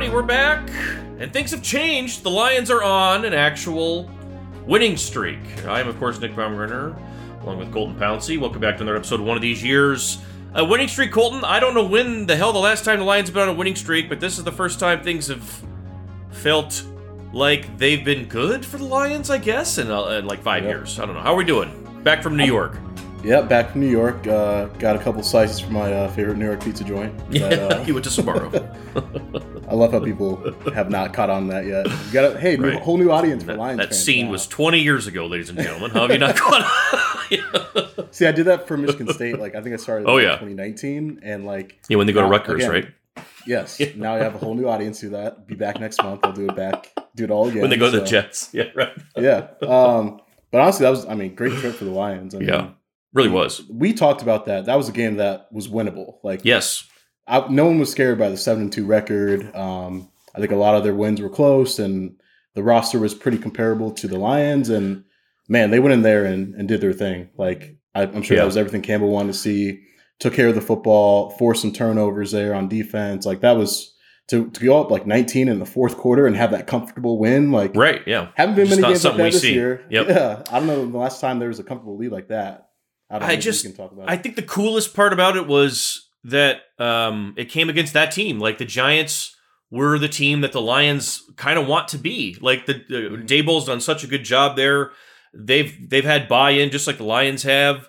everybody. We're back, and things have changed. The Lions are on an actual winning streak. I am, of course, Nick Baumgartner, along with Colton Pouncey. Welcome back to another episode of One of These Years. A winning streak, Colton. I don't know when the hell the last time the Lions have been on a winning streak, but this is the first time things have felt like they've been good for the Lions, I guess, in like 5 years. I don't know. How are we doing? Back from New York. Yeah, back from New York. Got a couple slices from my favorite New York pizza joint. You went to Sbarro. I love how people have not caught on that yet. You got a whole new audience for Lions fans. That scene was 20 years ago, ladies and gentlemen. How have you not caught on? See, I did that for Michigan State. I think I started in 2019, and when they go to Rutgers, again, right? Yes. Now I have a whole new audience do that. Be back next month. I'll do it all again. When they go to the Jets, yeah, right. Yeah. But honestly, that was great trip for the Lions. Really was. We talked about that. That was a game that was winnable. Yes. No one was scared by the 7-2 record. I think a lot of their wins were close, and the roster was pretty comparable to the Lions. And, man, they went in there and did their thing. I'm sure that was everything Campbell wanted to see. Took care of the football, forced some turnovers there on defense. That was to go up 19 in the fourth quarter and have that comfortable win. Right, yeah. Haven't been just many games like that this see. year. Yep. Yeah. I don't know the last time there was a comfortable lead like that. I think the coolest part about it was that it came against that team. The Giants were the team that the Lions kind of want to be. The Daboll's done such a good job there. They've had buy-in just like the Lions have.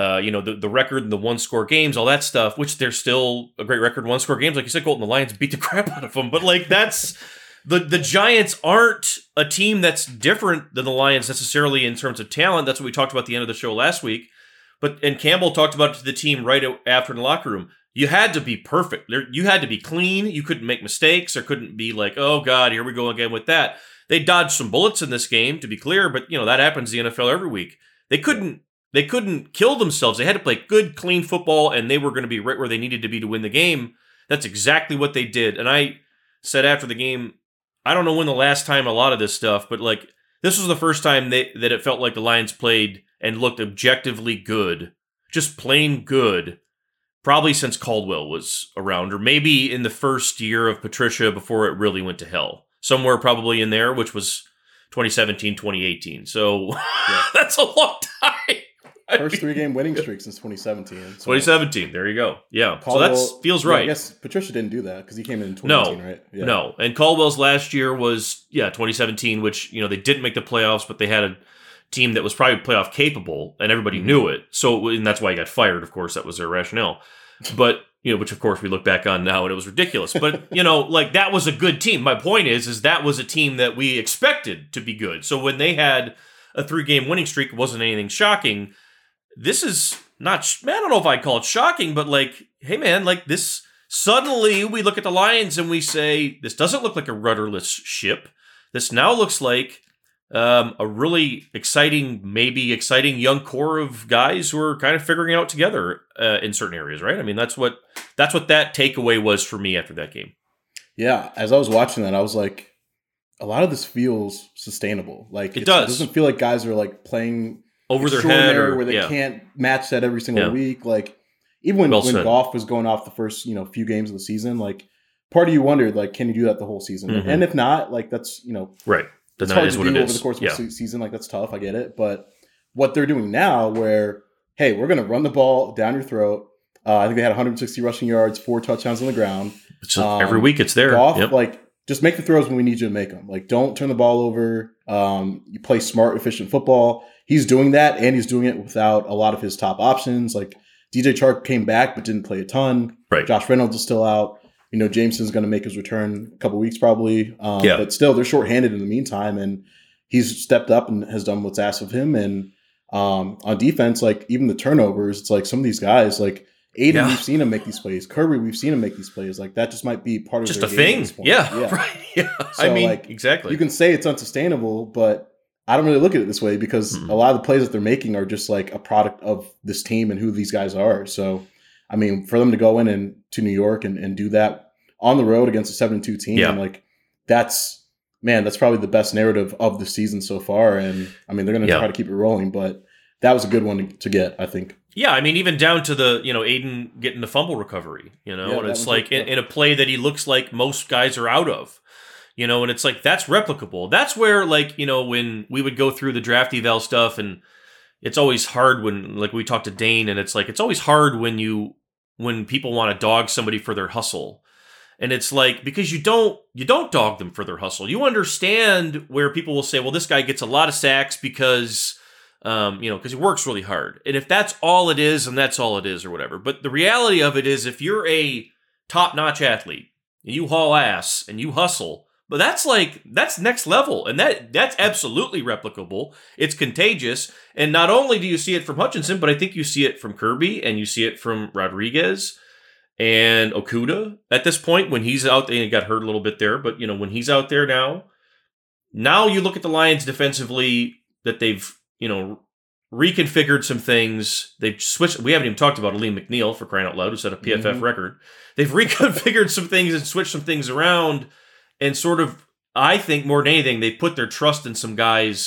The record and the one-score games, all that stuff, which they're still a great record, one-score games. Like you said, Colton, the Lions beat the crap out of them. But that's the Giants aren't a team that's different than the Lions necessarily in terms of talent. That's what we talked about at the end of the show last week. And Campbell talked about it to the team right after in the locker room. You had to be perfect. You had to be clean. You couldn't make mistakes. There couldn't be oh, God, here we go again with that. They dodged some bullets in this game, to be clear, but, that happens in the NFL every week. They couldn't kill themselves. They had to play good, clean football, and they were going to be right where they needed to be to win the game. That's exactly what they did. And I said after the game, I don't know when the last time a lot of this stuff, but, this was the first time that it felt like the Lions played and looked objectively good, just plain good, probably since Caldwell was around, or maybe in the first year of Patricia before it really went to hell. Somewhere probably in there, which was 2017, 2018. So that's a long time. First 3-game winning streak since 2017. So 2017, there you go. Yeah, Caldwell, so that feels right. I guess Patricia didn't do that because he came in 2018, right? Yeah. No, and Caldwell's last year was, 2017, which, they didn't make the playoffs, but they had a team that was probably playoff capable, and everybody knew it. So, and that's why he got fired, of course. That was their rationale. But, which, of course, we look back on now, and it was ridiculous. But, that was a good team. My point is that was a team that we expected to be good. So when they had a 3-game winning streak, it wasn't anything shocking. This is not, I don't know if I'd call it shocking, but hey man, this, suddenly we look at the Lions and we say, this doesn't look like a rudderless ship. This now looks like a really exciting young core of guys who are kind of figuring it out together in certain areas, right? I mean, that's what that takeaway was for me after that game. Yeah, as I was watching that, I was like, a lot of this feels sustainable. It does. It doesn't feel like guys are like playing over their head where they can't match that every single week. Even when Goff was going off the first few games of the season, part of you wondered can you do that the whole season? Mm-hmm. And if not, that's right. It's hard to do over the course of a season. That's tough. I get it. But what they're doing now, where hey, we're going to run the ball down your throat. I think they had 160 rushing yards, 4 touchdowns on the ground. Every week it's there. Goff, just make the throws when we need you to make them. Don't turn the ball over. You play smart, efficient football. He's doing that, and he's doing it without a lot of his top options. DJ Chark came back but didn't play a ton. Right. Josh Reynolds is still out. Jameson's going to make his return a couple weeks probably. But still, they're shorthanded in the meantime, and he's stepped up and has done what's asked of him. And on defense, even the turnovers, it's some of these guys, Aiden, we've seen him make these plays. Kirby, we've seen him make these plays. That just might be part of just their a game thing. Yeah, right. Yeah. So, exactly. You can say it's unsustainable, but I don't really look at it this way because a lot of the plays that they're making are just a product of this team and who these guys are. So, for them to go in to New York and do that on the road against a 7-2 team, that's probably the best narrative of the season so far. And they're going to try to keep it rolling, but that was a good one to get, I think. Yeah, I mean, even down to the, Aiden getting the fumble recovery, and it's like in a play that he looks like most guys are out of, and it's like, that's replicable. That's where, like, when we would go through the draft eval stuff, and it's always hard when, like, we talk to Dane, and it's like, it's always hard when people want to dog somebody for their hustle. And it's like, because you don't dog them for their hustle. You understand where people will say, well, this guy gets a lot of sacks because he works really hard. And if that's all it is, and that's all it is, or whatever. But the reality of it is, if you're a top-notch athlete, and you haul ass, and you hustle, but that's next level. And that's absolutely replicable. It's contagious. And not only do you see it from Hutchinson, but I think you see it from Kirby, and you see it from Rodriguez and Okudah at this point when he's out there. He got hurt a little bit there, but, when he's out there now you look at the Lions defensively, that they've, reconfigured some things. They've switched. We haven't even talked about Aleem McNeil, for crying out loud, who set a PFF record. They've reconfigured some things and switched some things around, and sort of, I think more than anything, they put their trust in some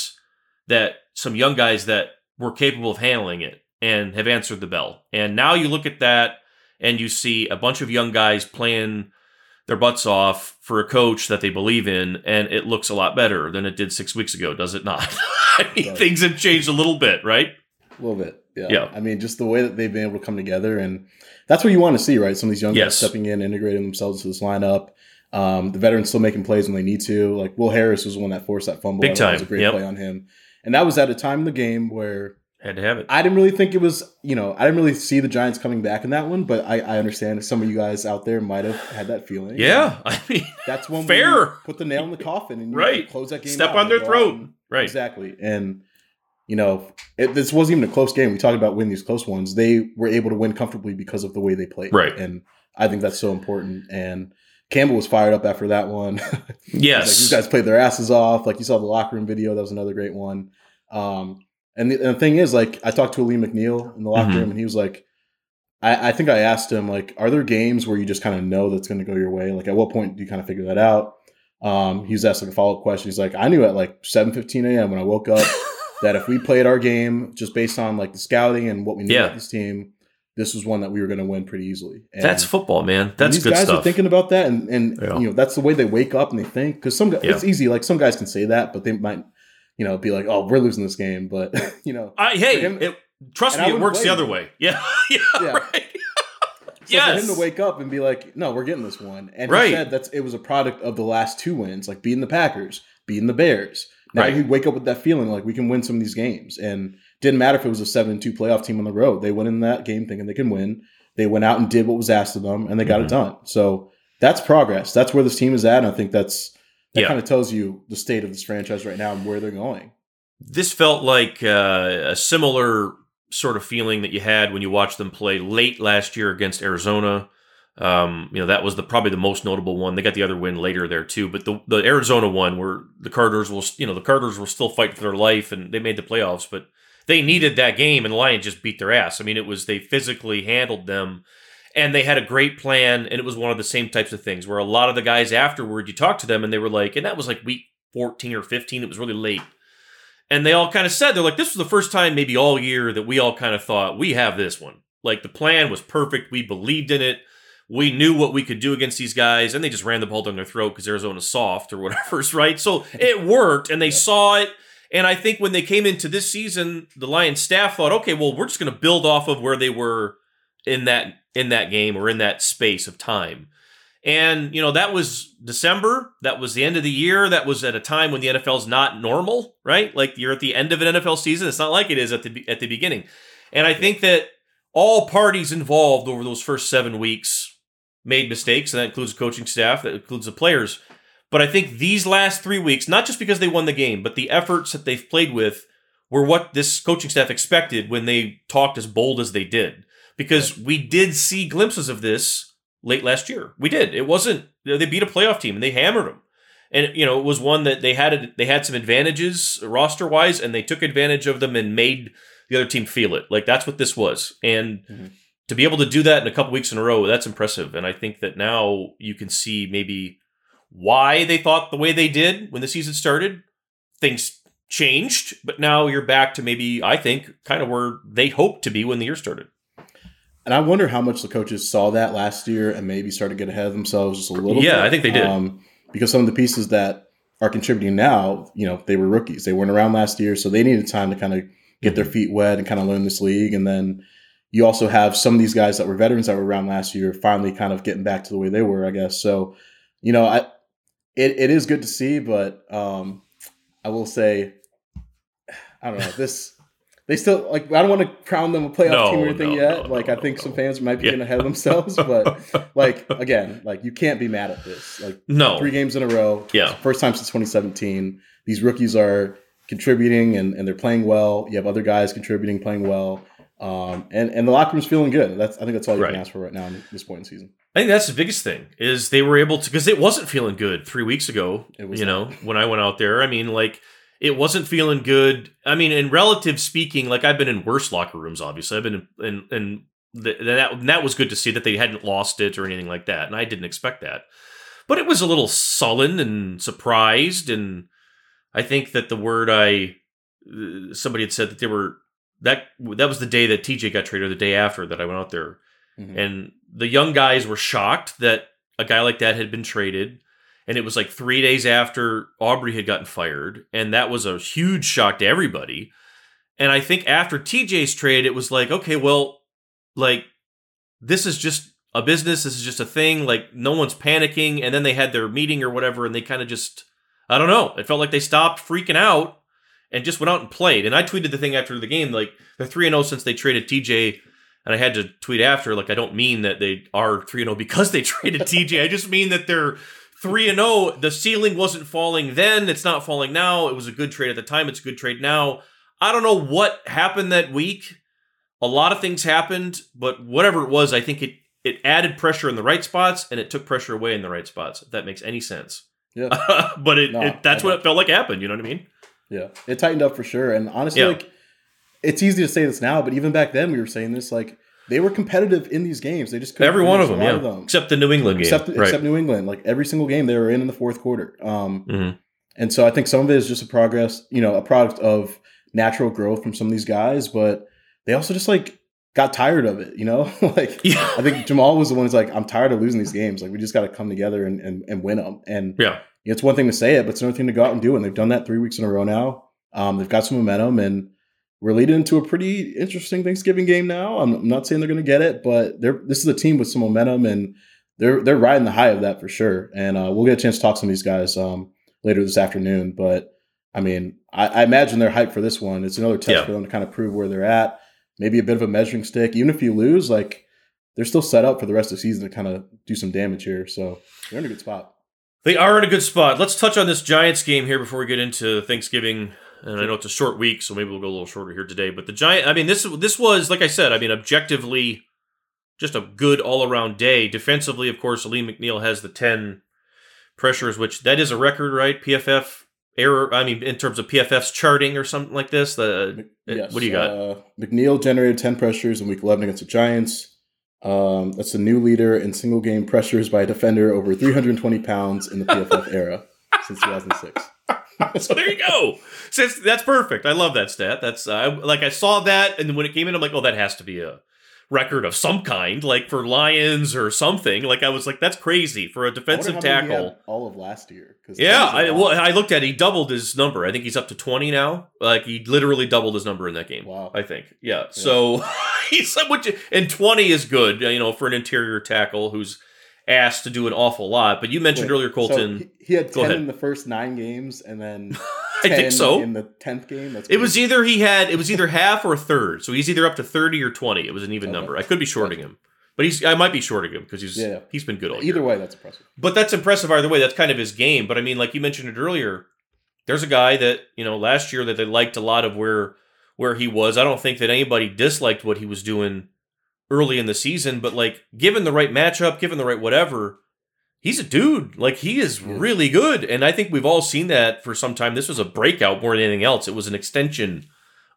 young guys that were capable of handling it and have answered the bell. And now you look at that and you see a bunch of young guys playing their butts off for a coach that they believe in, and it looks a lot better than it did 6 weeks ago, does it not? I mean, things have changed a little bit, right? A little bit, yeah. I mean, just the way that they've been able to come together, and that's what you want to see, right? Some of these young guys stepping in, integrating themselves into this lineup. The veterans still making plays when they need to. Like, Will Harris was the one that forced that fumble. Big time. That was a great play on him. And that was at a time in the game where had to have it. I didn't really think it was, I didn't really see the Giants coming back in that one, but I understand some of you guys out there might have had that feeling. Yeah, I mean, that's when fair. we put the nail in the coffin and close that game. Step on their throat. Right. Exactly. And, this wasn't even a close game. We talked about winning these close ones. They were able to win comfortably because of the way they played. Right. And I think that's so important. And Campbell was fired up after that one. Yes. These guys played their asses off. Like, you saw the locker room video. That was another great one. And the thing is, like, I talked to Aleem McNeil in the locker room, and he was like, I think I asked him, like, are there games where you just kind of know that's going to go your way? Like, at what point do you kind of figure that out? He was asked, like, a follow-up question. He's like, I knew at, like, 7:15 a.m. when I woke up that if we played our game just based on, like, the scouting and what we knew about this team, this was one that we were going to win pretty easily. And that's football, man. That's good stuff. These guys are thinking about that, and that's the way they wake up and they think. Because it's easy. Like, some guys can say that, but they might – be like, oh, we're losing this game, but trust me, it works the other way. Yeah, right. So for him to wake up and be like, no, we're getting this one, and he said it was a product of the last two wins, like beating the Packers, beating the Bears. Now he'd wake up with that feeling like we can win some of these games, and didn't matter if it was a 7-2 playoff team on the road. They went in that game thinking they can win. They went out and did what was asked of them, and they got it done. So that's progress. That's where this team is at, and I think that kind of tells you the state of this franchise right now and where they're going. This felt like a similar sort of feeling that you had when you watched them play late last year against Arizona. That was probably the most notable one. They got the other win later there too, but the Arizona one where the Carters were still fighting for their life, and they made the playoffs, but they needed that game, and the Lions just beat their ass. I mean, they physically handled them. And they had a great plan, and it was one of the same types of things where a lot of the guys afterward, you talk to them, and they were like, and that was like week 14 or 15, it was really late. And they all kind of said, they're like, this was the first time maybe all year that we all kind of thought, we have this one. Like, the plan was perfect. We believed in it. We knew what we could do against these guys, and they just ran the ball down their throat because Arizona's soft or whatever, right? So it worked, and they saw it. And I think when they came into this season, the Lions staff thought, okay, well, we're just going to build off of where they were in that game or in that space of time. And, that was December. That was the end of the year. That was at a time when the NFL is not normal, right? Like, you're at the end of an NFL season. It's not like it is at the beginning. And I think that all parties involved over those first 7 weeks made mistakes, and that includes the coaching staff, that includes the players. But I think these last 3 weeks, not just because they won the game, but the efforts that they've played with were what this coaching staff expected when they talked as bold as they did. Because we did see glimpses of this late last year. We did. It wasn't, they beat a playoff team and they hammered them. And, it was one that they had some advantages roster-wise, and they took advantage of them and made the other team feel it. Like, that's what this was. And to be able to do that in a couple weeks in a row, that's impressive. And I think that now you can see maybe why they thought the way they did when the season started. Things changed, but now you're back to maybe, I think, kind of where they hoped to be when the year started. And I wonder how much the coaches saw that last year and maybe started to get ahead of themselves just a little bit. Yeah, I think they did. Because some of the pieces that are contributing now, they were rookies. They weren't around last year, so they needed time to kind of get their feet wet and kind of learn this league. And then you also have some of these guys that were veterans that were around last year finally kind of getting back to the way they were, I guess. So, it is good to see, but I will say, I don't know, they still, I don't want to crown them a playoff team or anything yet. I think some fans might be getting ahead of themselves, but again, you can't be mad at this. 3 games in a row. Yeah. First time since 2017. These rookies are contributing and they're playing well. You have other guys contributing, playing well. And the locker room's feeling good. I think that's all you can ask for right now in this point in the season. I think that's the biggest thing is they were able to, because it wasn't feeling good 3 weeks ago, when I went out there. I mean, it wasn't feeling good. I mean, in relative speaking, I've been in worse locker rooms, obviously. I've been that was good to see that they hadn't lost it or anything like that. And I didn't expect that. But it was a little sullen and surprised. And I think that the word somebody had said that that was the day that TJ got traded, or the day after that I went out there. Mm-hmm. And the young guys were shocked that a guy like that had been traded. And it was 3 days after Aubrey had gotten fired. And that was a huge shock to everybody. And I think after TJ's trade, it was okay, well, this is just a business. This is just a thing. No one's panicking. And then they had their meeting or whatever. And they kind of just, I don't know. It felt like they stopped freaking out and just went out and played. And I tweeted the thing after the game, they're 3-0 since they traded TJ. And I had to tweet after, I don't mean that they are 3-0 because they traded TJ. I just mean that they're 3-0. The ceiling wasn't falling then. It's not falling now. It was a good trade at the time. It's a good trade now. I don't know what happened that week. A lot of things happened, but whatever it was, I think it added pressure in the right spots and it took pressure away in the right spots, if that makes any sense. Yeah. But that's what it felt like happened. You know what I mean? Yeah. It tightened up for sure. And honestly, it's easy to say this now, but even back then we were saying this, they were competitive in these games. They just couldn't. Every one of them, except the New England game. Except New England. Every single game they were in the fourth quarter. And so I think some of it is just a product of natural growth from some of these guys, but they also just got tired of it, I think Jamal was the one who's I'm tired of losing these games. We just got to come together and win them. And it's one thing to say it, but it's another thing to go out and do. And they've done that 3 weeks in a row now. They've got some momentum, and we're leading into a pretty interesting Thanksgiving game now. I'm not saying they're going to get it, but this is a team with some momentum, and they're riding the high of that for sure. And we'll get a chance to talk to some of these guys later this afternoon. But I mean, I imagine they're hyped for this one. It's another test for them to kind of prove where they're at. Maybe a bit of a measuring stick. Even if you lose, they're still set up for the rest of the season to kind of do some damage here. So they're in a good spot. They are in a good spot. Let's touch on this Giants game here before we get into Thanksgiving. And I know it's a short week, so maybe we'll go a little shorter here today. But the Giants, I mean, this was, like I said, objectively just a good all-around day. Defensively, of course, Alim McNeill has the 10 pressures, which that is a record, right? PFF error, in terms of PFF's charting or something like this. Yes. What do you got? McNeill generated 10 pressures in Week 11 against the Giants. That's the new leader in single-game pressures by a defender over 320 pounds in the PFF era since 2006. So there you go. That's perfect. I love that stat. That's I saw that, and then when it came in, I'm like, oh, that has to be a record of some kind, for Lions or something. I was like, that's crazy for a defensive tackle. All of last year. Yeah, I looked at it. He doubled his number. I think he's up to 20 now. He literally doubled his number in that game. Wow. I think. Yeah. So he's and 20 is good. For an interior tackle who's asked to do an awful lot. But you mentioned earlier, Colton. So he had 10 in the first 9 games, and then 10 I think so. In the 10th game. It was either half or a third. So he's either up to 30 or 20. It was an even number. I could be shorting him. But I might be shorting him because he's been good all year. Either way, that's impressive. But that's impressive either way. That's kind of his game. But like you mentioned it earlier, there's a guy that, last year that they liked a lot of where he was. I don't think that anybody disliked what he was doing early in the season, but given the right matchup, given the right whatever, he's a dude. He is really good. And I think we've all seen that for some time. This was a breakout more than anything else. It was an extension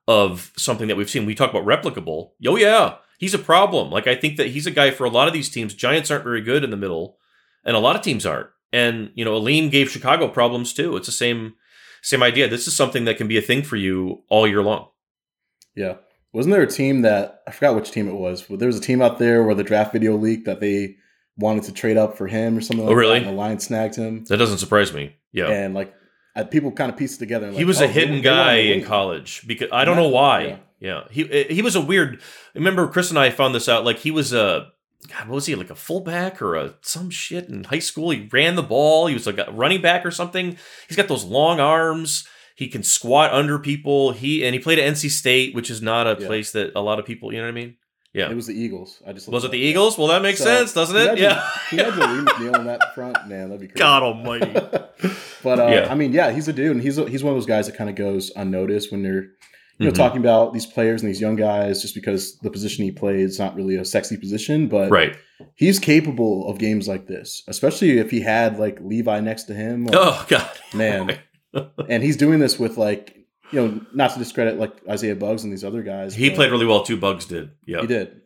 of something that we've seen. We talk about replicable. Oh, yeah. He's a problem. I think that he's a guy for a lot of these teams. Giants aren't very good in the middle, and a lot of teams aren't. And, Alim gave Chicago problems too. It's the same idea. This is something that can be a thing for you all year long. Yeah. Wasn't there a team that, I forgot which team it was, but there was a team out there where the draft video leaked that they wanted to trade up for him or something like really? that, and the Lions snagged him. That doesn't surprise me. Yeah. And like people kind of pieced it together. And he was a hidden guy in college because I don't know why. Yeah. He was a weird, remember Chris and I found this out, like he was what was he, like a fullback or some shit in high school? He ran the ball. He was like a running back or something. He's got those long arms. He can squat under people. He played at NC State, which is not a place that a lot of people, you know what I mean? Yeah. It was the Eagles. Was it the Eagles? Well, that makes sense, doesn't it? Yeah. He had Lee McNeil in that front. Man, that'd be crazy. God almighty. But I mean, yeah, he's a dude, and he's one of those guys that kind of goes unnoticed when they're talking about these players and these young guys, just because the position he plays is not really a sexy position, but he's capable of games like this, especially if he had like Levi next to him. Like, oh God, man. And he's doing this with like, not to discredit like Isaiah Buggs and these other guys. He played really well too. Buggs did. Yeah, he did.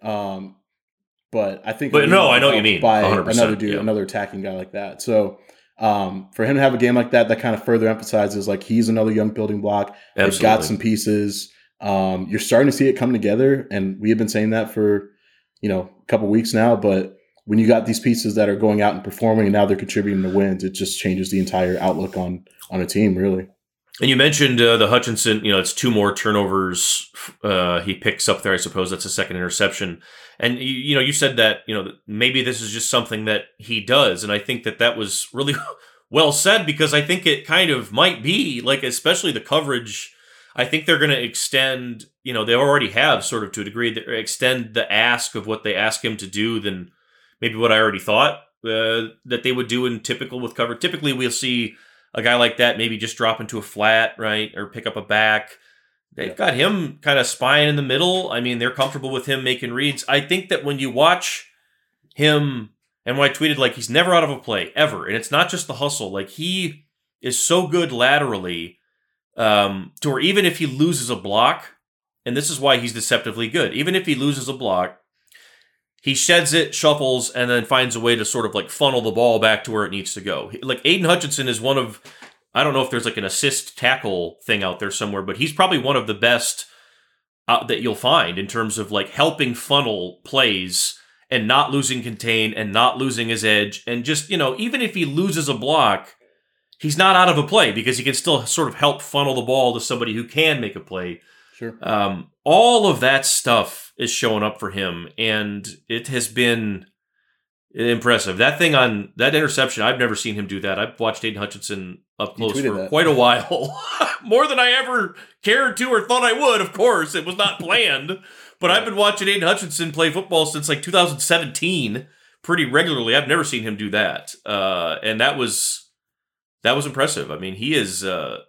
But I think, I know what you mean. By another dude, another attacking guy like that. So for him to have a game like that kind of further emphasizes like he's another young building block. They've got some pieces. You're starting to see it come together, and we have been saying that for a couple weeks now. But when you got these pieces that are going out and performing, and now they're contributing to wins, it just changes the entire outlook on a team, really. And you mentioned the Hutchinson, it's 2 more turnovers he picks up there. I suppose that's a second interception. And, you said that, maybe this is just something that he does. And I think that was really well said, because I think it kind of might be, like, especially the coverage. I think they're going to extend, they already have sort of to a degree, extend the ask of what they ask him to do than maybe what I already thought that they would do in typical with cover. Typically, we'll see a guy like that maybe just drop into a flat, right, or pick up a back. They've got him kind of spying in the middle. I mean, they're comfortable with him making reads. I think that when you watch him, and when I tweeted, like, he's never out of a play, ever. And it's not just the hustle. Like, he is so good laterally to where even if he loses a block, and this is why he's deceptively good, even if he loses a block, he sheds it, shuffles, and then finds a way to sort of like funnel the ball back to where it needs to go. Like Aiden Hutchinson is one of, I don't know if there's like an assist tackle thing out there somewhere, but he's probably one of the best that you'll find in terms of like helping funnel plays and not losing contain and not losing his edge. And just, even if he loses a block, he's not out of a play because he can still sort of help funnel the ball to somebody who can make a play. Sure. All of that stuff is showing up for him, and it has been impressive. That thing on that interception, I've never seen him do that. I've watched Aiden Hutchinson up close for quite a while. More than I ever cared to or thought I would, of course. It was not planned. But I've been watching Aiden Hutchinson play football since like 2017 pretty regularly. I've never seen him do that. And that was impressive. I mean, he is...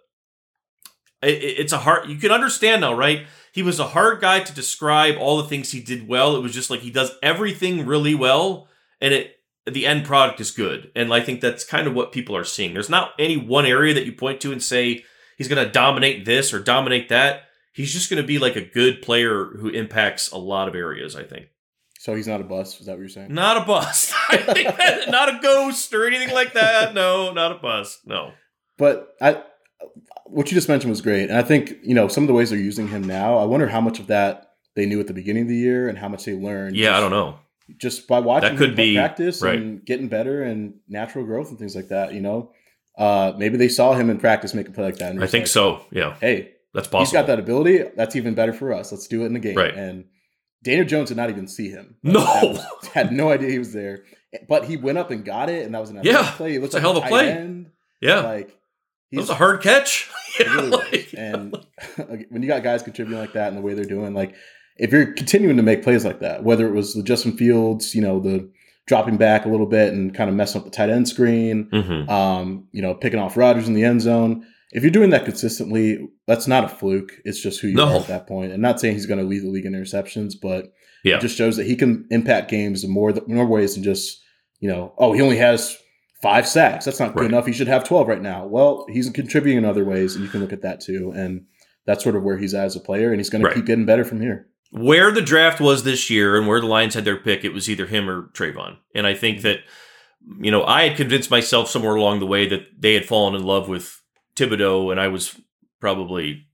it's a hard... You can understand now, right? He was a hard guy to describe all the things he did well. It was just like he does everything really well, and the end product is good. And I think that's kind of what people are seeing. There's not any one area that you point to and say he's going to dominate this or dominate that. He's just going to be like a good player who impacts a lot of areas, I think. So he's not a bust? Is that what you're saying? Not a bust. I think that, not a ghost or anything like that. No, not a bust. No. But what you just mentioned was great. And I think, some of the ways they're using him now, I wonder how much of that they knew at the beginning of the year and how much they learned. Yeah, I don't know. Just by watching him practice and getting better and natural growth and things like that, maybe they saw him in practice make a play like that. And I think so, yeah. Hey, that's possible. He's got that ability. That's even better for us. Let's do it in the game. Right. And Daniel Jones did not even see him. No. Had no idea he was there. But he went up and got it, and that was an athletic play. It looked like a hell of a play. End. Yeah. That was a hard catch. Really and when you got guys contributing like that and the way they're doing, like if you're continuing to make plays like that, whether it was the Justin Fields, the dropping back a little bit and kind of messing up the tight end screen, picking off Rodgers in the end zone. If you're doing that consistently, that's not a fluke. It's just who you are at that point. And not saying he's going to lead the league in interceptions, but it just shows that he can impact games in more ways than just, he only has 5 sacks. That's not good enough. He should have 12 right now. Well, he's contributing in other ways, and you can look at that too. And that's sort of where he's at as a player, and he's going to keep getting better from here. Where the draft was this year and where the Lions had their pick, it was either him or Trayvon. And I think that, I had convinced myself somewhere along the way that they had fallen in love with Thibodeau, and I was probably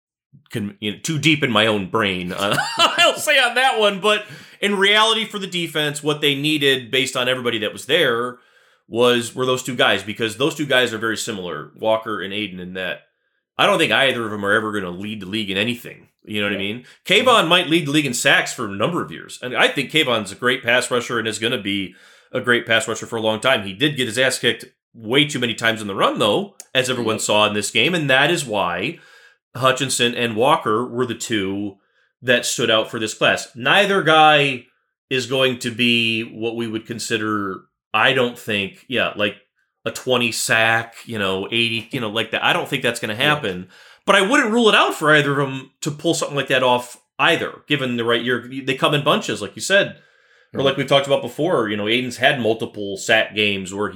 too deep in my own brain. I'll say on that one, but in reality, for the defense, what they needed based on everybody that was there were those two guys, because those two guys are very similar, Walker and Aiden, in that I don't think either of them are ever going to lead the league in anything. You know what I mean? Kayvon might lead the league in sacks for a number of years. And I think Kayvon's a great pass rusher and is going to be a great pass rusher for a long time. He did get his ass kicked way too many times in the run, though, as everyone saw in this game. And that is why Hutchinson and Walker were the two that stood out for this class. Neither guy is going to be what we would consider, I don't think, like a 20 sack, 80, like that. I don't think that's going to happen. Yeah. But I wouldn't rule it out for either of them to pull something like that off either, given the right year. They come in bunches, like you said. Or like we've talked about before, Aiden's had multiple sack games where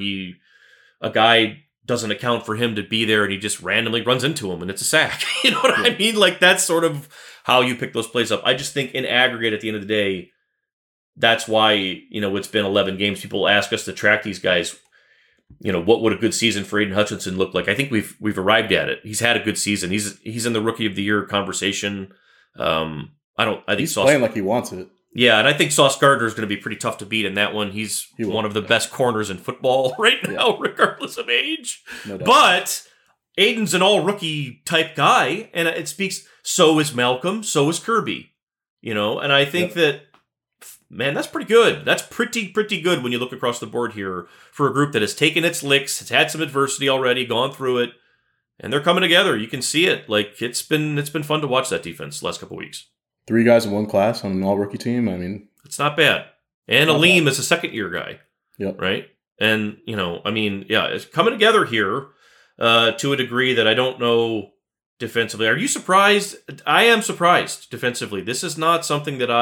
a guy doesn't account for him to be there and he just randomly runs into him and it's a sack. You know what I mean? Like, that's sort of how you pick those plays up. I just think in aggregate at the end of the day, that's why, it's been 11 games. People ask us to track these guys. What would a good season for Aiden Hutchinson look like? I think we've arrived at it. He's had a good season. He's in the Rookie of the Year conversation. I think he's playing like he wants it. Yeah, and I think Sauce Gardner is going to be pretty tough to beat in that one. He's one of the best corners in football right now, regardless of age. No doubt. But Aiden's an all-rookie type guy, and it speaks. So is Malcolm. So is Kirby. And I think that, man, that's pretty good. That's pretty good when you look across the board here for a group that has taken its licks, has had some adversity already, gone through it, and they're coming together. You can see it. Like, it's been fun to watch that defense the last couple of weeks. 3 guys in one class on an all-rookie team. I mean, it's not bad. And Aleem is a second-year guy. Yep. Right? And, it's coming together here to a degree that I don't know defensively. Are you surprised? I am surprised defensively. This is not something that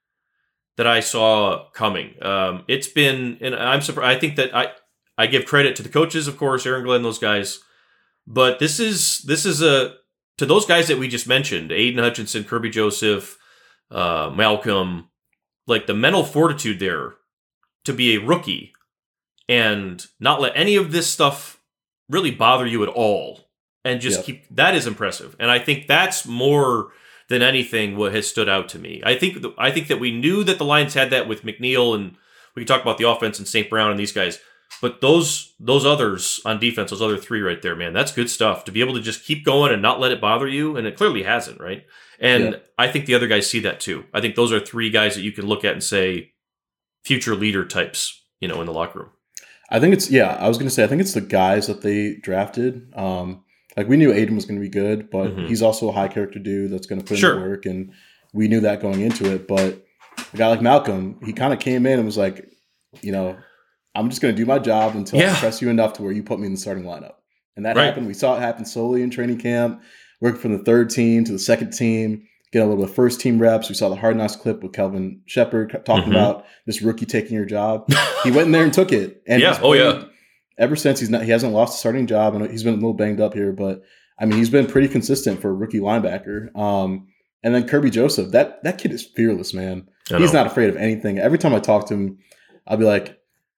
I saw coming. It's been, and I'm surprised. I think that I give credit to the coaches, of course, Aaron Glenn, those guys. But this is to those guys that we just mentioned, Aiden Hutchinson, Kirby Joseph, Malcolm, like the mental fortitude there to be a rookie and not let any of this stuff really bother you at all. And just that is impressive. And I think that's more than anything what has stood out to me. I think that we knew that the Lions had that with McNeil, and we can talk about the offense and St. Brown and these guys. But those others on defense, those other 3 right there, man, that's good stuff. To be able to just keep going and not let it bother you, and it clearly hasn't, right? And I think the other guys see that too. I think those are 3 guys that you can look at and say future leader types, in the locker room. I think it's, I was going to say, I think it's the guys that they drafted. Like, we knew Aiden was going to be good, but he's also a high character dude that's going to put in the work, and we knew that going into it. But a guy like Malcolm, he kind of came in and was like, I'm just going to do my job until I impress you enough to where you put me in the starting lineup. And that happened. We saw it happen slowly in training camp, working from the 3rd team to the 2nd team, get a little bit of first team reps. We saw the Hard Knocks clip with Kelvin Shepard talking about this rookie taking your job. He went in there and took it. And ever since, he hasn't lost a starting job, and he's been a little banged up here, but I mean, he's been pretty consistent for a rookie linebacker. And then Kirby Joseph, that kid is fearless, man. He's not afraid of anything. Every time I talk to him, I'll be like,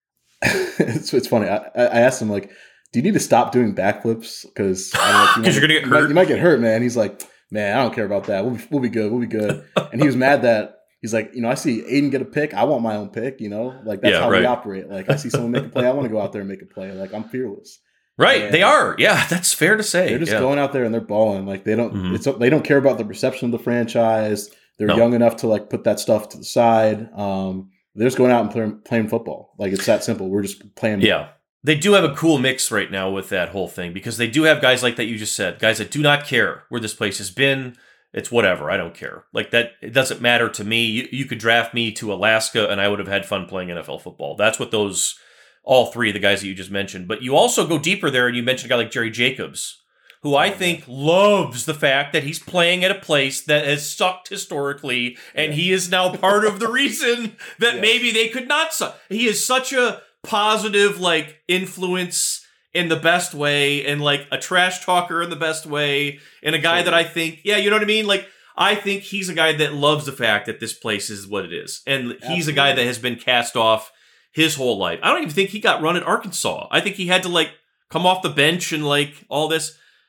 it's funny. I asked him, like, do you need to stop doing backflips? Because you're gonna get hurt. You might get hurt, man. He's like, man, I don't care about that. We'll be good. We'll be good. And he was mad that he's like, I see Aiden get a pick. I want my own pick. Like, that's how we operate. Like, I see someone make a play. I want to go out there and make a play. Like, I'm fearless. Right. And they are. Yeah, that's fair to say. They're just going out there and they're balling. Like, they don't. They don't care about the perception of the franchise. They're young enough to like put that stuff to the side. They're just going out and playing football. Like, it's that simple. We're just playing. Yeah. They do have a cool mix right now with that whole thing, because they do have guys like that you just said, guys that do not care where this place has been. It's whatever. I don't care. Like, that, it doesn't matter to me. You could draft me to Alaska and I would have had fun playing NFL football. That's what all 3 of the guys that you just mentioned. But you also go deeper there and you mentioned a guy like Jerry Jacobs, who I think loves the fact that he's playing at a place that has sucked historically, and he is now part of the reason that maybe they could not suck. He is such a positive, like, influence in the best way, and like a trash talker in the best way, and a guy that I think, you know what I mean? Like, I think he's a guy that loves the fact that this place is what it is. And he's a guy that has been cast off his whole life. I don't even think he got run at Arkansas. I think he had to, like, come off the bench and, like, all this.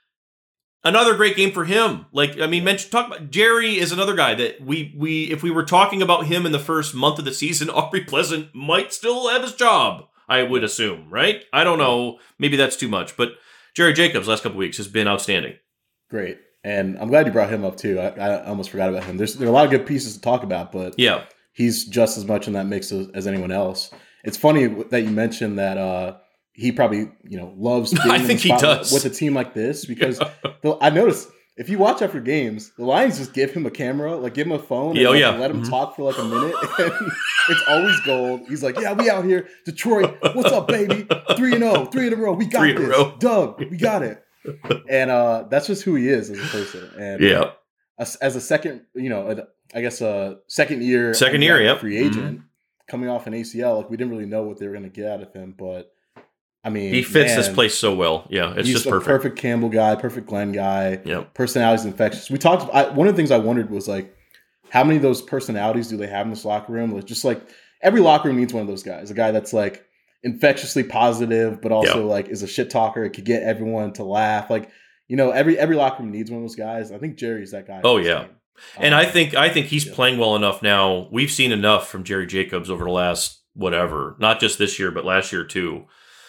another great game for him. Like, I mean, talk about Jerry is another guy that we if we were talking about him in the first month of the season, Aubrey Pleasant might still have his job, I would assume, right? I don't know. Maybe that's too much, but Jerry Jacobs last couple of weeks has been outstanding. Great. And I'm glad you brought him up too. I almost forgot about him. There are a lot of good pieces to talk about, but yeah, he's just as much in that mix as anyone else. It's funny that you mentioned that he probably loves being I think he does with a team like this because I noticed if you watch after games, the Lions just give him a camera, like give him a phone, and let him talk for like a minute. And it's always gold. He's like, "Yeah, we out here, Detroit. What's up, baby? 3-0, 3 in a row. We got this, Doug. We got it." And that's just who he is as a person. And as a second, I guess a second year free agent coming off an ACL, like we didn't really know what they were going to get out of him, but I mean, he fits this place so well. Yeah, it's just perfect. Perfect Campbell guy, perfect Glenn guy. Yep. Personality's infectious. We talked. One of the things I wondered was like, how many of those personalities do they have in this locker room? Like, just like every locker room needs one of those guys. A guy that's like infectiously positive, but also like is a shit talker. It could get everyone to laugh. Like, every locker room needs one of those guys. I think Jerry's that guy. Oh yeah. And I think he's playing well enough now. We've seen enough from Jerry Jacobs over the last whatever, not just this year, but last year too.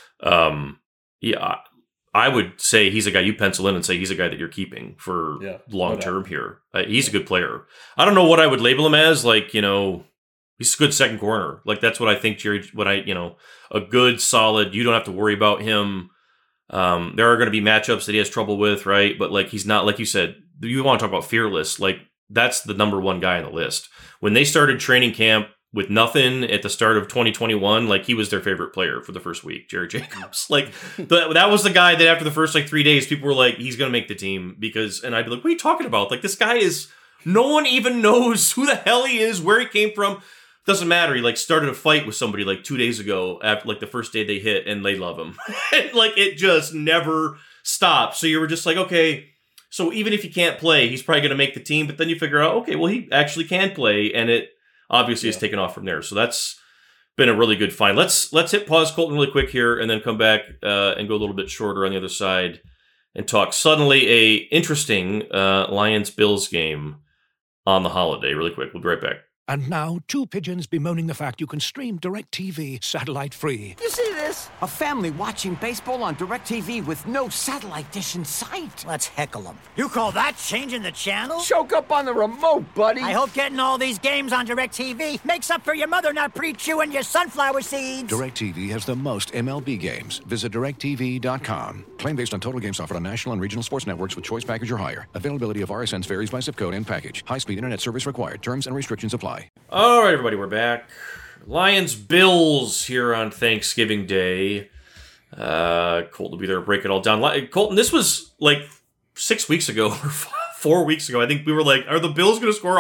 I would say he's a guy you pencil in and say he's a guy that you're keeping for long term here. He's a good player. I don't know what I would label him as. Like, he's a good second corner. Like that's what I think Jerry. A good solid. You don't have to worry about him. There are going to be matchups that he has trouble with, right? But like he's not, like you said. You want to talk about fearless? Like that's the number one guy on the list. When they started training camp with nothing at the start of 2021, like he was their favorite player for the first week, Jerry Jacobs. Like that was the guy that after the first like 3 days, people were like, he's going to make the team and I'd be like, what are you talking about? Like this guy no one even knows who the hell he is, where he came from. Doesn't matter. He like started a fight with somebody like 2 days ago after like the first day they hit and they love him. And like it just never stopped. So you were just like, okay. So even if he can't play, he's probably going to make the team. But then you figure out, okay, well, he actually can play. And it obviously has taken off from there. So that's been a really good find. Let's hit pause, Colton, really quick here, and then come back and go a little bit shorter on the other side and talk suddenly a interesting Lions-Bills game on the holiday. Really quick. We'll be right back. And now, two pigeons bemoaning the fact you can stream DirecTV satellite-free. You see this? A family watching baseball on DirecTV with no satellite dish in sight. Let's heckle them. You call that changing the channel? Choke up on the remote, buddy. I hope getting all these games on DirecTV makes up for your mother not pre-chewing your sunflower seeds. DirecTV has the most MLB games. Visit DirecTV.com. Claim based on total games offered on national and regional sports networks with choice package or higher. Availability of RSNs varies by zip code and package. High-speed internet service required. Terms and restrictions apply. All right, everybody, we're back. Lions-Bills here on Thanksgiving Day. Colton will be there to break it all down. Colton, this was like 6 weeks ago or 4 weeks ago. I think we were like, are the Bills going to score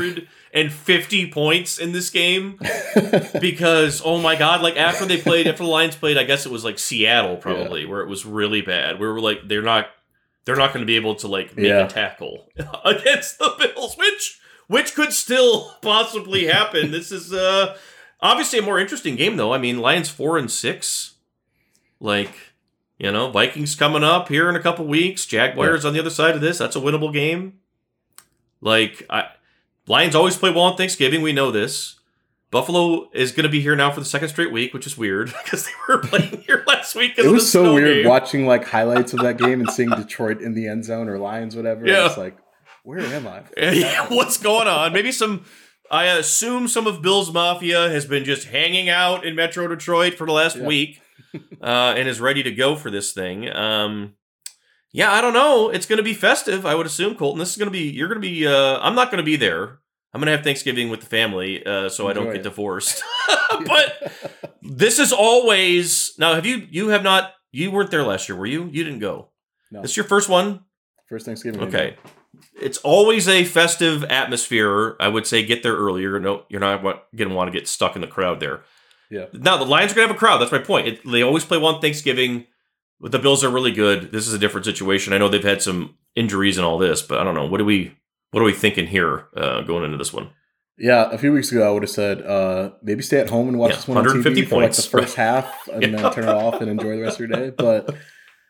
150 points in this game? Because, oh my God, like after the Lions played, I guess it was like Seattle probably, where it was really bad. We were like, they're not going to be able to like make a tackle against the Bills, which could still possibly happen. This is obviously a more interesting game, though. I mean, Lions 4-6. Like, Vikings coming up here in a couple weeks. Jaguars on the other side of this. That's a winnable game. Like, Lions always play well on Thanksgiving. We know this. Buffalo is going to be here now for the second straight week, which is weird because they were playing here last week. It was so weird watching like highlights of that game and seeing Detroit in the end zone or Lions, whatever. Yeah. It's like, where am I? What's going on? I assume some of Bill's Mafia has been just hanging out in Metro Detroit for the last week and is ready to go for this thing. I don't know. It's going to be festive, I would assume, Colton. This is going to be, you're going to be, I'm not going to be there. I'm going to have Thanksgiving with the family so I don't get divorced. But this is always, now you weren't there last year, were you? You didn't go. No. This is your first one? First Thanksgiving. Okay. It's always a festive atmosphere. I would say get there earlier. No, you're not going to want to get stuck in the crowd there. Yeah. Now, the Lions are going to have a crowd. That's my point. They always play well on Thanksgiving. But the Bills are really good. This is a different situation. I know they've had some injuries and all this, but I don't know. What are we thinking here going into this one? Yeah, a few weeks ago, I would have said maybe stay at home and watch this one on TV 150 points for like the first half and then turn it off and enjoy the rest of your day. But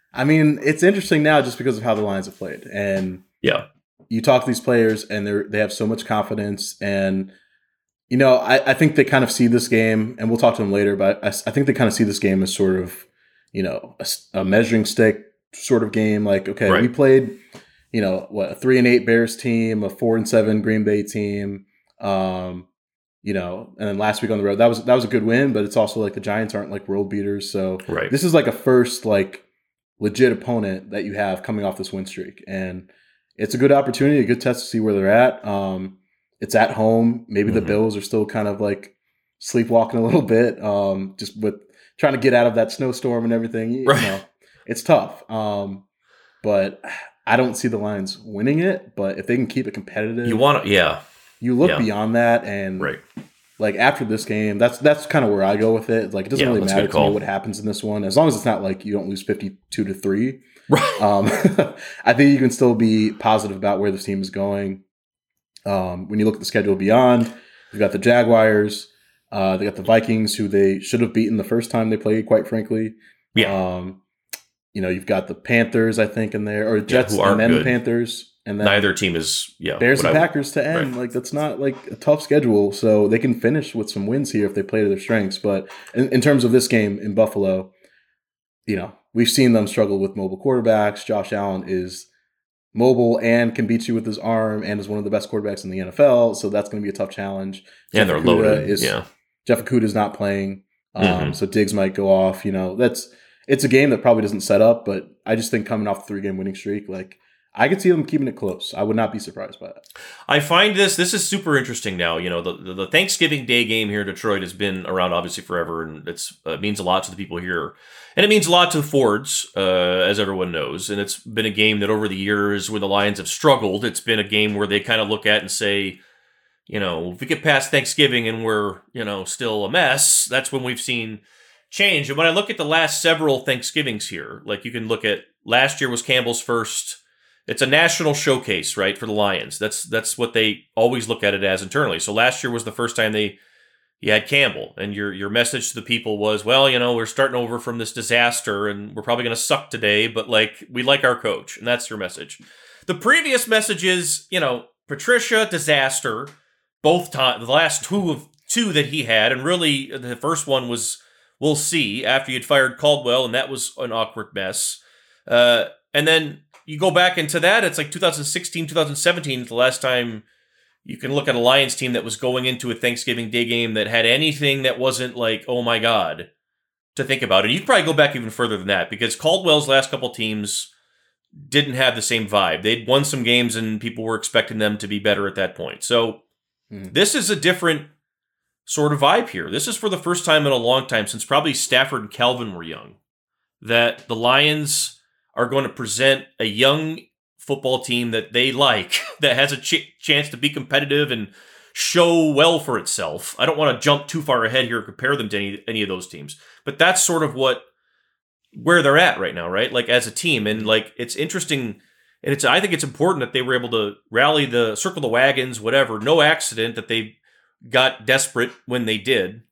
I mean, it's interesting now just because of how the Lions have played. And yeah, you talk to these players and they have so much confidence. And, you know, I think they kind of see this game, and we'll talk to them later, but I think they kind of see this game as sort of, you know, a measuring stick sort of game. Like, okay, we played, you know, a 3-8 Bears team, a 4-7 Green Bay team, you know, and then last week on the road, that was a good win, but it's also like the Giants aren't like world beaters. So this is like a first like legit opponent that you have coming off this win streak. And it's a good opportunity, a good test to see where they're at. It's at home. Maybe the Bills are still kind of like sleepwalking a little bit, just with trying to get out of that snowstorm and everything. You know, it's tough. But I don't see the Lions winning it. But if they can keep it competitive, you look beyond that. And like after this game, that's kind of where I go with it. Like it doesn't really matter to me what happens in this one, as long as it's not like you don't lose 52-3. Right. I think you can still be positive about where this team is going. When you look at the schedule beyond, you've got the Jaguars, they got the Vikings, who they should have beaten the first time they played, quite frankly. Yeah. You know, you've got the Panthers, I think, in there, or Jets and then the Panthers. And then neither team is Bears and Packers to end. Like that's not like a tough schedule, so they can finish with some wins here if they play to their strengths. But in terms of this game in Buffalo, you know, we've seen them struggle with mobile quarterbacks. Josh Allen is mobile and can beat you with his arm and is one of the best quarterbacks in the NFL. So that's going to be a tough challenge. And they're loaded. Jeff Okudah is not playing. So Diggs might go off. You know, it's a game that probably doesn't set up, but I just think coming off the 3-game winning streak, like I could see them keeping it close. I would not be surprised by that. I find this is super interesting now. You know, the Thanksgiving Day game here in Detroit has been around obviously forever, and it means a lot to the people here. And it means a lot to the Fords, as everyone knows. And it's been a game that over the years when the Lions have struggled, it's been a game where they kind of look at and say, you know, if we get past Thanksgiving and we're, you know, still a mess, that's when we've seen change. And when I look at the last several Thanksgivings here, like you can look at last year was Campbell's first. It's a national showcase, right, for the Lions. That's what they always look at it as internally. So last year was the first time you had Campbell, and your message to the people was, well, you know, we're starting over from this disaster, and we're probably going to suck today, but like we like our coach, and that's your message. The previous message is, you know, Patricia, disaster, both times. The last two that he had, and really the first one was we'll see after you'd fired Caldwell, and that was an awkward mess. And then you go back into that, it's like 2016, 2017, the last time you can look at a Lions team that was going into a Thanksgiving Day game that had anything that wasn't like, oh my God, to think about. And you could probably go back even further than that, because Caldwell's last couple teams didn't have the same vibe. They'd won some games and people were expecting them to be better at that point. So this is a different sort of vibe here. This is for the first time in a long time, since probably Stafford and Calvin were young, that the Lions are going to present a young football team that they like, that has a chance to be competitive and show well for itself. I don't want to jump too far ahead here and compare them to any of those teams, but that's sort of where they're at right now, right? Like as a team, and like it's interesting, and I think it's important that they were able to rally circle the wagons, whatever. No accident that they got desperate when they did.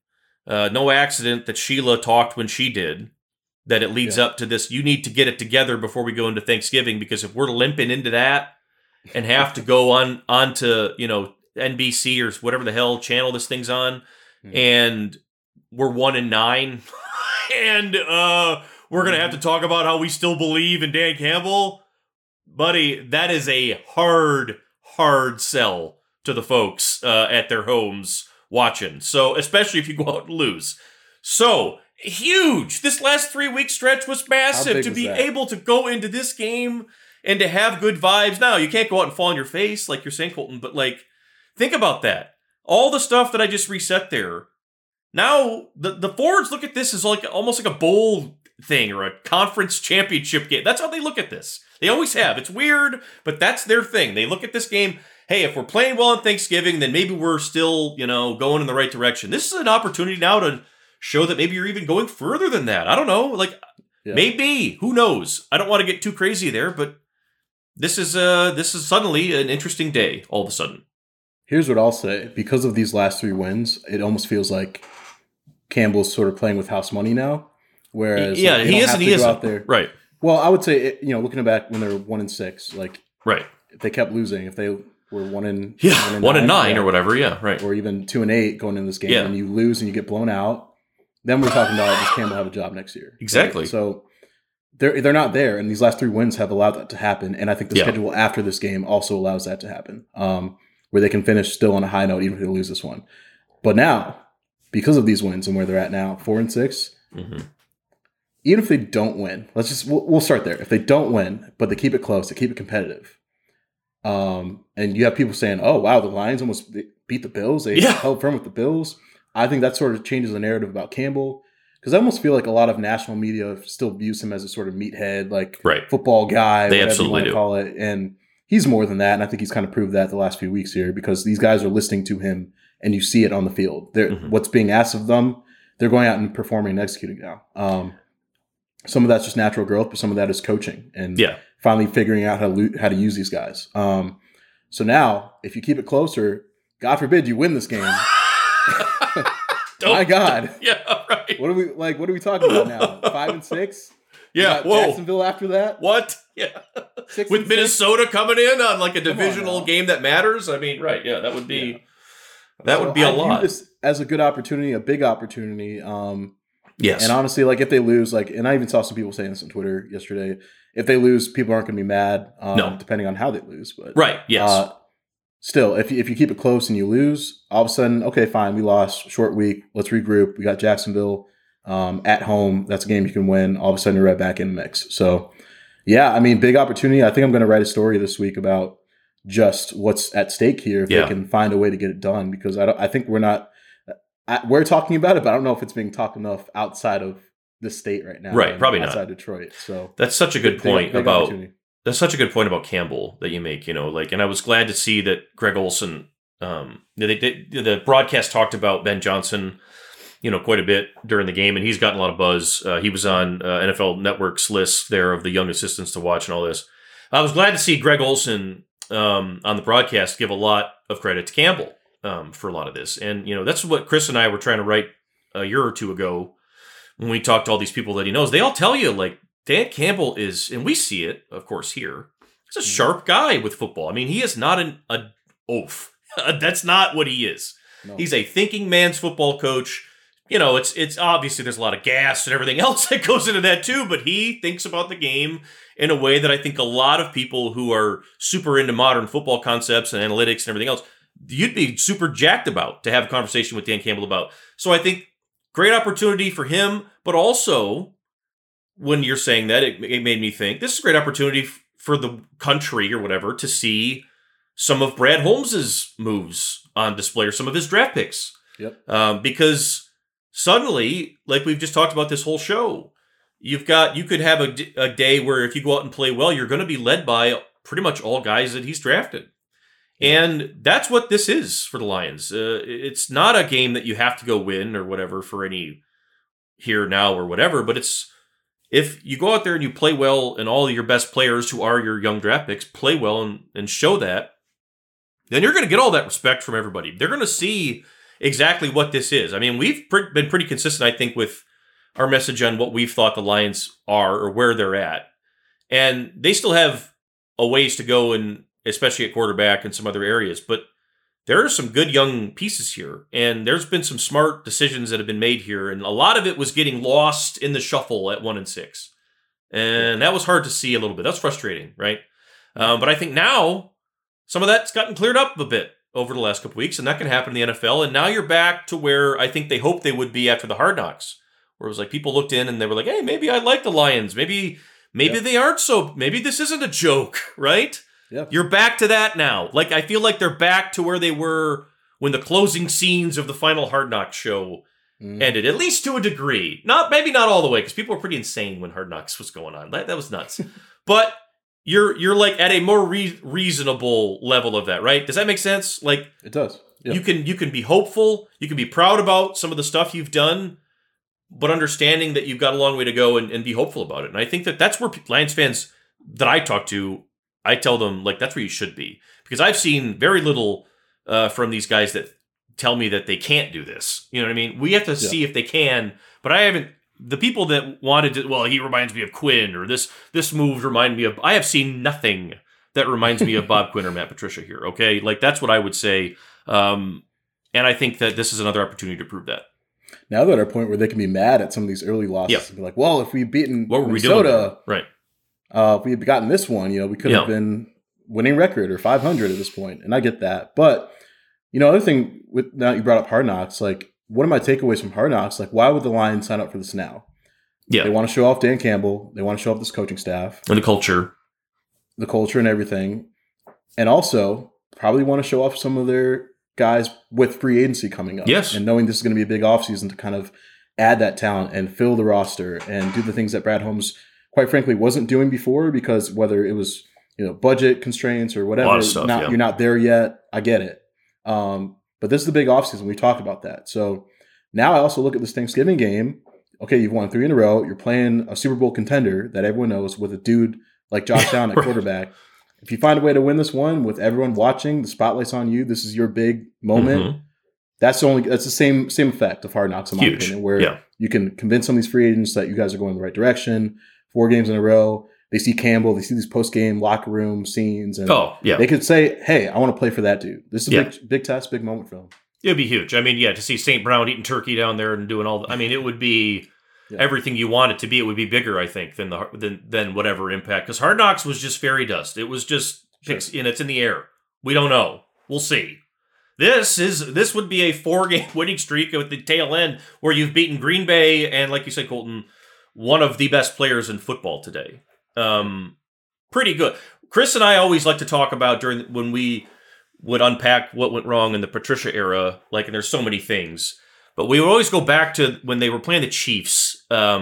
No accident that Sheila talked when she did. That it leads up to this, you need to get it together before we go into Thanksgiving, because if we're limping into that and have to go on to, you know, NBC or whatever the hell channel this thing's on, and we're 1-9, and we're going to have to talk about how we still believe in Dan Campbell, buddy, that is a hard sell to the folks at their homes watching. So, especially if you go out and lose. So, huge. This last 3-week stretch was massive to be able to go into this game and to have good vibes. Now, you can't go out and fall on your face like you're saying, Colton, but like, think about that. All the stuff that I just reset there. Now, the Fords look at this as like almost like a bowl thing or a conference championship game. That's how they look at this. They always have. It's weird, but that's their thing. They look at this game, hey, if we're playing well on Thanksgiving, then maybe we're still, you know, going in the right direction. This is an opportunity now to show that maybe you're even going further than that. I don't know. Like, maybe. Who knows? I don't want to get too crazy there, but this is suddenly an interesting day all of a sudden. Here's what I'll say. Because of these last 3 wins, it almost feels like Campbell's sort of playing with house money now. Whereas he isn't. Out there. Right. Well, I would say, looking back when they were 1-6, like right, if they kept losing, if they were 1-9 or whatever, yeah, right, or even 2-8 going into this game, yeah. and you lose and you get blown out, then we're talking about does Campbell have a job next year? Exactly. Right? So they're not there, and these last 3 wins have allowed that to happen, and I think the schedule after this game also allows that to happen, where they can finish still on a high note even if they lose this one. But now, because of these wins and where they're at now, 4-6. Mm-hmm. Even if they don't win, we'll start there. If they don't win, but they keep it close, they keep it competitive, and you have people saying, "Oh, wow, the Lions almost beat the Bills. They held firm with the Bills." I think that sort of changes the narrative about Campbell, because I almost feel like a lot of national media still views him as a sort of meathead, like football guy, they whatever absolutely you want to do. call it. And he's more than that, and I think he's kind of proved that the last few weeks here, because these guys are listening to him, and you see it on the field. What's being asked of them, they're going out and performing and executing now. Some of that's just natural growth, but some of that is coaching and finally figuring out how to use these guys. So now, if you keep it closer, God forbid you win this game. My God. Yeah, right. What are we talking about now? 5-6? Yeah, whoa. Jacksonville after that? What? Yeah. 6 with Minnesota coming in on like a divisional now. game that matters. I mean, right. Yeah, that would be a lot. I view this as a good opportunity, a big opportunity. Yes. And honestly, like if they lose, and I even saw some people saying this on Twitter yesterday, if they lose, people aren't going to be mad, depending on how they lose. But right, yes. Still, if you keep it close and you lose, all of a sudden, okay, fine, we lost, short week, let's regroup. We got Jacksonville at home. That's a game you can win. All of a sudden, you're right back in the mix. So, yeah, I mean, big opportunity. I think I'm going to write a story this week about just what's at stake here if they can find a way to get it done, because I think we're not. We're talking about it, but I don't know if it's being talked enough outside of the state right now. Right, probably outside not. Detroit. So that's such a good point big about opportunity. That's such a good point about Campbell that you make. And I was glad to see that Greg Olsen. The broadcast talked about Ben Johnson, quite a bit during the game, and he's gotten a lot of buzz. He was on NFL Network's list there of the young assistants to watch and all this. I was glad to see Greg Olsen on the broadcast give a lot of credit to Campbell. For a lot of this. And, that's what Chris and I were trying to write a year or two ago when we talked to all these people that he knows. They all tell you, like, Dan Campbell is, and we see it, of course, here, he's a sharp guy with football. I mean, he is not an oaf. That's not what he is. No. He's a thinking man's football coach. It's obviously there's a lot of gas and everything else that goes into that too, but he thinks about the game in a way that I think a lot of people who are super into modern football concepts and analytics and everything else, you'd be super jacked about to have a conversation with Dan Campbell about. So I think great opportunity for him, but also when you're saying that, it made me think this is a great opportunity for the country or whatever to see some of Brad Holmes's moves on display or some of his draft picks. Yep. Because suddenly, like we've just talked about this whole show, you could have a day where if you go out and play well, you're going to be led by pretty much all guys that he's drafted. And that's what this is for the Lions. It's not a game that you have to go win or whatever for any here, now, or whatever, but it's if you go out there and you play well and all your best players who are your young draft picks play well and show that, then you're going to get all that respect from everybody. They're going to see exactly what this is. I mean, we've been pretty consistent, I think, with our message on what we've thought the Lions are or where they're at. And they still have a ways to go, and especially at quarterback and some other areas. But there are some good young pieces here, and there's been some smart decisions that have been made here, and a lot of it was getting lost in the shuffle at 1-6. And that was hard to see a little bit. That's frustrating, right? But I think now some of that's gotten cleared up a bit over the last couple weeks, and that can happen in the NFL. And now you're back to where I think they hoped they would be after the Hard Knocks, where it was like people looked in and they were like, hey, maybe I like the Lions. Maybe they aren't so, maybe this isn't a joke, right? Yep. You're back to that now. Like, I feel like they're back to where they were when the closing scenes of the final Hard Knocks show ended, at least to a degree. Maybe not all the way, because people were pretty insane when Hard Knocks was going on. That was nuts. But you're like at a more reasonable level of that, right? Does that make sense? Like, it does. Yeah. You can be hopeful, you can be proud about some of the stuff you've done, but understanding that you've got a long way to go and be hopeful about it. And I think that's where Lions fans that I talk to, I tell them, like, that's where you should be. Because I've seen very little from these guys that tell me that they can't do this. You know what I mean? We have to see if they can, but I haven't the people that wanted to, well, he reminds me of Quinn, or this move remind me of, I have seen nothing that reminds me of Bob Quinn or Matt Patricia here, okay? Like, that's what I would say. And I think that this is another opportunity to prove that. Now they're at a point where they can be mad at some of these early losses and be like, well, if we'd beaten what were Minnesota, we doing? If we had gotten this one, we could have been winning record or 500 at this point. And I get that. But, other thing, with now you brought up Hard Knocks, like, one of my takeaways from Hard Knocks, like, why would the Lions sign up for this now? Yeah. They want to show off Dan Campbell. They want to show off this coaching staff. And the culture and everything. And also probably want to show off some of their guys with free agency coming up. Yes. And knowing this is going to be a big offseason to kind of add that talent and fill the roster and do the things that Brad Holmes, quite frankly, wasn't doing before, because whether it was, budget constraints or whatever, a lot of stuff, you're not there yet. I get it. But this is the big offseason. We talked about that. So now I also look at this Thanksgiving game. Okay, you've won 3 in a row. You're playing a Super Bowl contender that everyone knows with a dude like Josh Allen at quarterback. If you find a way to win this one with everyone watching, the spotlight's on you, this is your big moment. Mm-hmm. That's the same effect of Hard Knocks, in my opinion, where you can convince some of these free agents that you guys are going the right direction. 4 games in a row. They see Campbell. They see these post-game locker room scenes. And they could say, hey, I want to play for that dude. This is a big test, big moment for them. It would be huge. I mean, to see St. Brown eating turkey down there and doing all I mean, it would be everything you want it to be. It would be bigger, I think, than whatever impact. Because Hard Knocks was just fairy dust. It was just, it's in the air. We don't know. We'll see. This would be a 4-game winning streak at the tail end where you've beaten Green Bay and, like you said, Colton, one of the best players in football today. Pretty good. Chris and I always like to talk about when we would unpack what went wrong in the Patricia era, and there's so many things. But we would always go back to when they were playing the Chiefs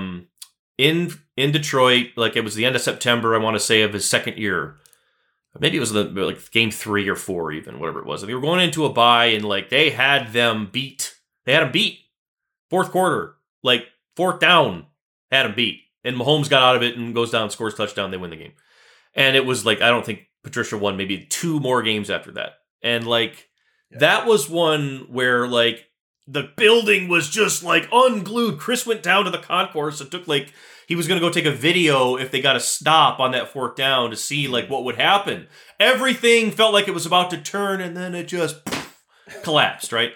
in Detroit, like it was the end of September, I want to say, of his second year. Maybe it was game 3 or 4 even, whatever it was. And they were going into a bye and they had them beat. They had them beat. Fourth quarter, 4th down, had them beat. And Mahomes got out of it and goes down, scores touchdown, they win the game. And it was I don't think Patricia won maybe 2 more games after that. And that was one where the building was just unglued. Chris went down to the concourse and took he was going to go take a video if they got a stop on that 4th down to see what would happen. Everything felt like it was about to turn and then it just collapsed, right?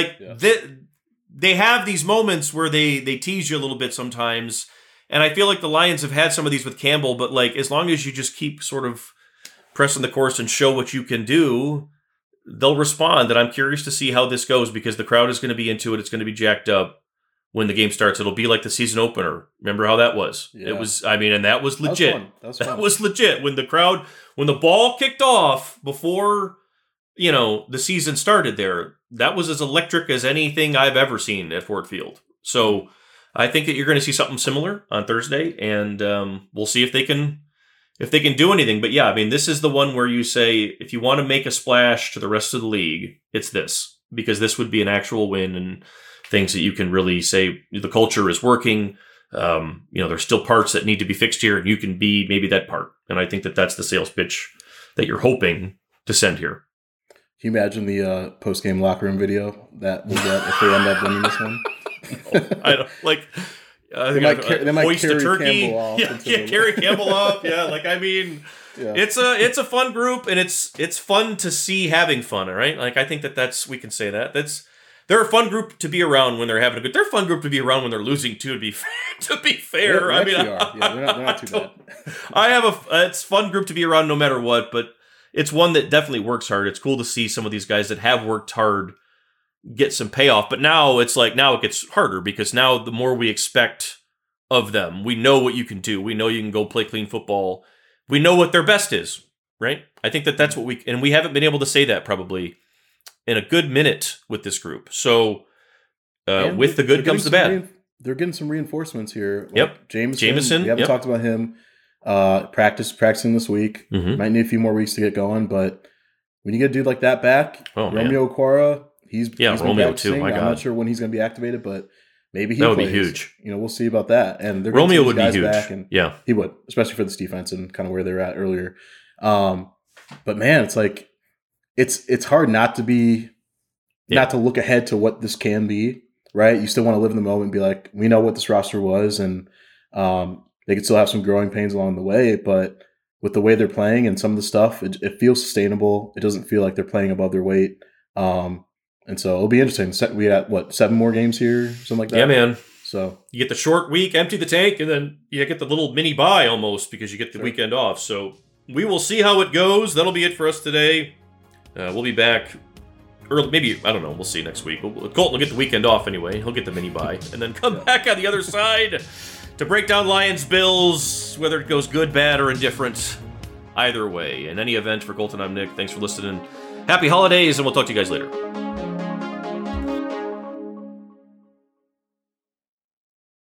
They have these moments where they tease you a little bit sometimes. And I feel like the Lions have had some of these with Campbell, but as long as you just keep sort of pressing the course and show what you can do, they'll respond. And I'm curious to see how this goes because the crowd is going to be into it. It's going to be jacked up when the game starts. It'll be like the season opener. Remember how that was? Yeah. It was, and that was legit. That was legit. When the ball kicked off before, the season started there, that was as electric as anything I've ever seen at Ford Field. So I think that you're going to see something similar on Thursday, and we'll see if they can do anything. But this is the one where you say, if you want to make a splash to the rest of the league, it's this, because this would be an actual win and things that you can really say the culture is working. There's still parts that need to be fixed here, and you can be maybe that part. And I think that that's the sales pitch that you're hoping to send here. Can you imagine the post-game locker room video that we'll get if they end up winning this one? I don't they might hoist carry a turkey. Campbell off. Carry Campbell off. It's a fun group, and it's fun to see having fun. All right, I think we can say that they're a fun group to be around when they're having a good. They're a fun group to be around when they're losing too. To be fair, they're not too bad. It's fun group to be around no matter what, but it's one that definitely works hard. It's cool to see some of these guys that have worked hard get some payoff, but now it gets harder because now the more we expect of them, we know what you can do. We know you can go play clean football. We know what their best is, right? I think that's what we haven't been able to say that probably in a good minute with this group. So with the good comes the bad. They're getting some reinforcements here. Jameson. We haven't talked about him. Practicing this week. Mm-hmm. Might need a few more weeks to get going, but when you get a dude like that back, Romeo Okwara, he's Romeo too. My God, I'm not sure when he's going to be activated, but maybe he that would plays. be huge. We'll see about that. And Romeo would be huge. Back and he would, especially for this defense and kind of where they're at earlier. But man, it's it's hard not to be not to look ahead to what this can be, right? You still want to live in the moment and be like, we know what this roster was, and they could still have some growing pains along the way, but with the way they're playing and some of the stuff, it feels sustainable. It doesn't feel like they're playing above their weight. And so it'll be interesting. We got, 7 more games here? Something like that? Yeah, man. So you get the short week, empty the tank, and then you get the little mini bye almost because you get the weekend off. So we will see how it goes. That'll be it for us today. We'll be back early, maybe, I don't know, we'll see next week. Colton will get the weekend off anyway. He'll get the mini bye and then come back on the other side to break down Lions-Bills, whether it goes good, bad, or indifferent. Either way. In any event, for Colton, I'm Nick. Thanks for listening. Happy holidays, and we'll talk to you guys later.